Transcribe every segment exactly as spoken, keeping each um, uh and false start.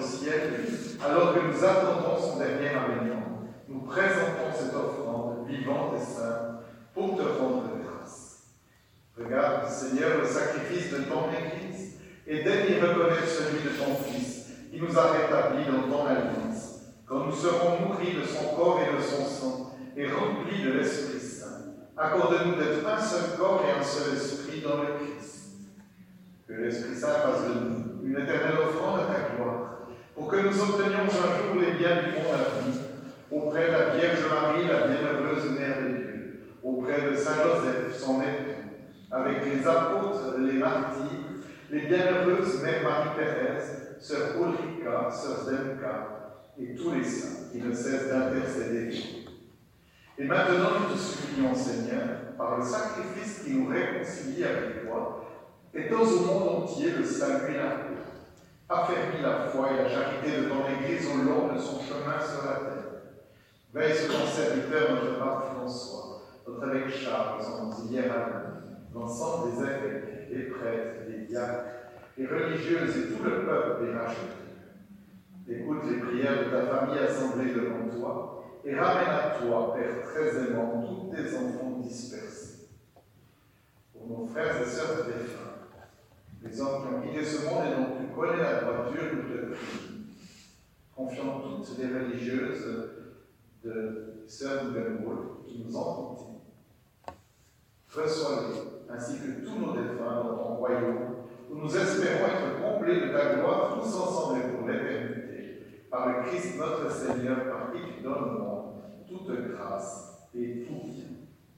ciel, alors que nous attendons son dernier avènement, nous présentons cette offrande vivante et sainte pour te rendre grâce. Regarde, Seigneur, le sacrifice de ton Église et daigne y reconnaître celui de ton Fils qui nous a rétablis dans ton alliance, quand nous serons nourris de son corps et de son sang et remplis de l'Esprit Saint. Accorde-nous d'être un seul corps et un seul esprit dans le Christ. Que l'Esprit Saint fasse de nous une éternelle offrande à ta gloire, pour que nous obtenions un jour les biens du monde à venir, auprès de la Vierge Marie, la bienheureuse Mère de Dieu, auprès de Saint Joseph, son époux, avec les apôtres, les martyrs, les bienheureuses Mère Marie-Thérèse, Sœur Ulrika, Sœur Zemka, et tous les saints qui ne cessent d'intercéder. Et maintenant, nous te supplions, Seigneur, par le sacrifice qui nous réconcilie avec toi, étends au monde entier le salut et la paix. Affermis la foi et la charité de ton Église au long de son chemin sur la terre. Veille sur ton serviteur, notre pape François, notre évêque Charles, son hier à l'ensemble des évêques, des prêtres, des diacres, les religieuses et tout le peuple des rachetés. Écoute les prières de ta famille assemblée devant toi et ramène à toi, Père très aimant, tous tes enfants dispersés. Pour nos frères et sœurs défunts, les hommes qui ont quitté ce monde et dont tu connais la droiture, nous te prions. Confions toutes les religieuses de Sœur Nouvelle-Boule qui nous ont quittés. Reçois-les, ainsi que tous nos défunts dans ton royaume, où nous espérons être comblés de ta gloire tous ensemble et pour l'éternité, par le Christ notre Seigneur, par qui tu donnes au monde toute grâce et tout bien.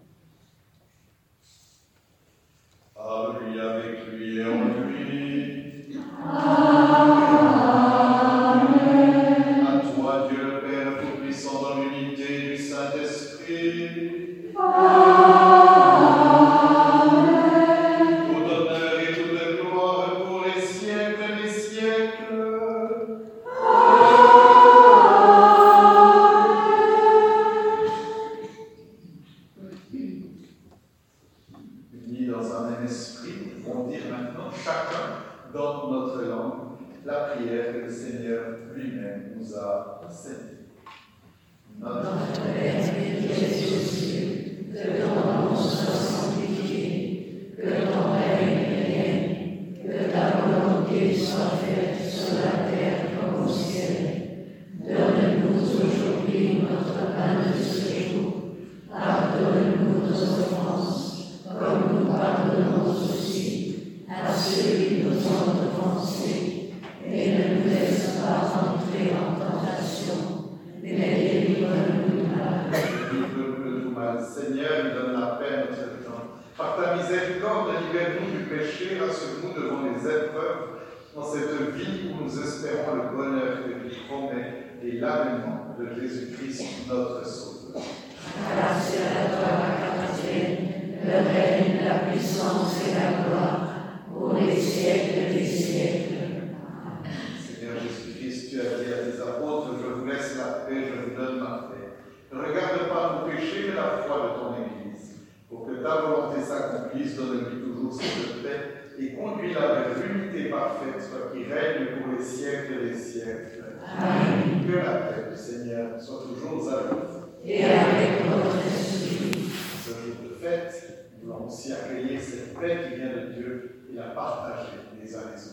À lui, avec lui et en lui. Amen. À toi, Dieu le Père Tout-Puissant, dans l'unité du Saint-Esprit. Amen. Tout honneur et toute gloire pour les siècles des siècles. Unis dans un même esprit, nous pouvons dire maintenant chacun dans notre langue la prière que le Seigneur lui-même nous a enseignée. Notre Père qui es aux cieux, que ton nom soit sanctifié, que ton règne vienne, que ta volonté soit faite sur la terre comme au ciel. Donne-nous aujourd'hui notre pain de ce jour. Pardonne-nous nos offenses, comme nous pardonnons aussi à ceux qui nous ont offensés. Et ne nous laisse pas entrer en tentation, mais délivre-nous du mal. Délivre-nous de tout mal. Seigneur, nous donne la paix à notre temps. Par ta miséricorde, libère-nous du péché, rassure-nous devant les épreuves, dans cette vie où nous espérons le bonheur que tu promets et l'avènement de Jésus-Christ, notre Sauveur. Grâce à toi qu'appartiennent le règne, la puissance et la gloire pour les siècles des siècles. Seigneur Jésus-Christ, tu as dit à tes apôtres, je vous laisse la paix, je vous donne ma paix. Ne regarde pas nos péchés, mais la foi de ton Église. Pour que ta volonté s'accomplisse, donne-lui toujours cette paix et conduis-la vers l'unité parfaite, toi qui règne pour les siècles des siècles. Amen. Que la paix du Seigneur soit toujours avec vous. Et avec votre esprit. Ce jour de fête, nous voulons aussi accueillir cette paix qui vient de Dieu et la partager les uns les autres.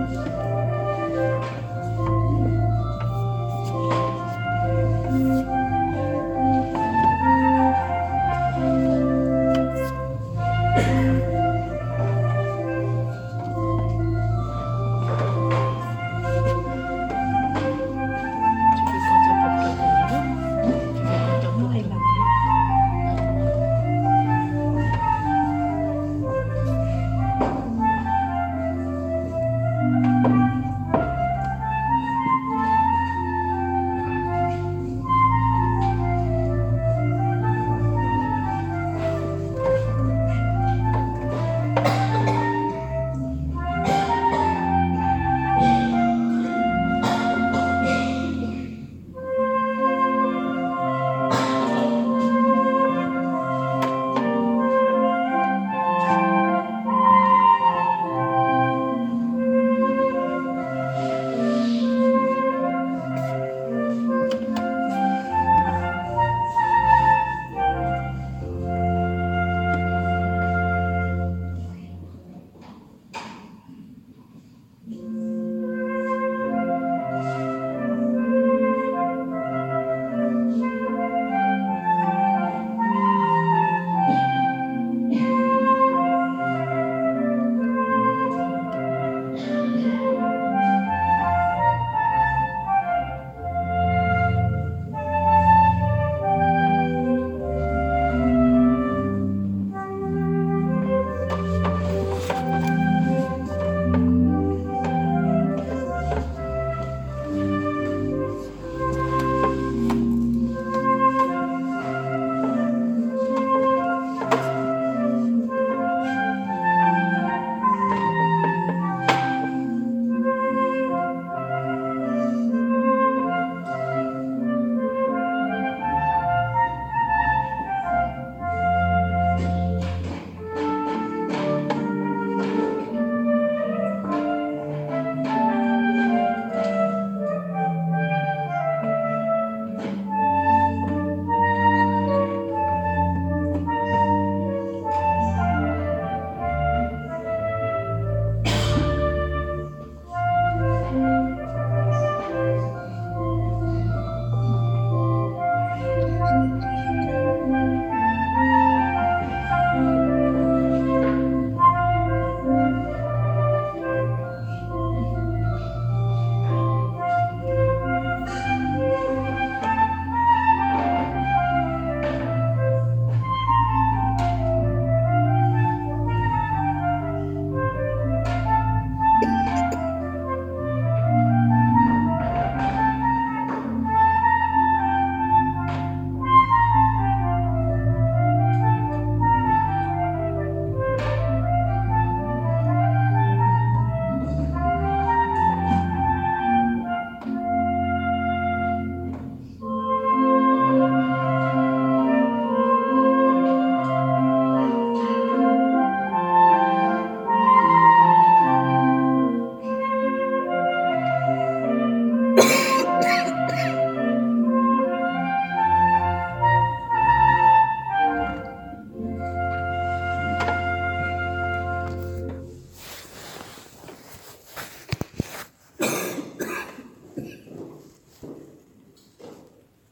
Amen.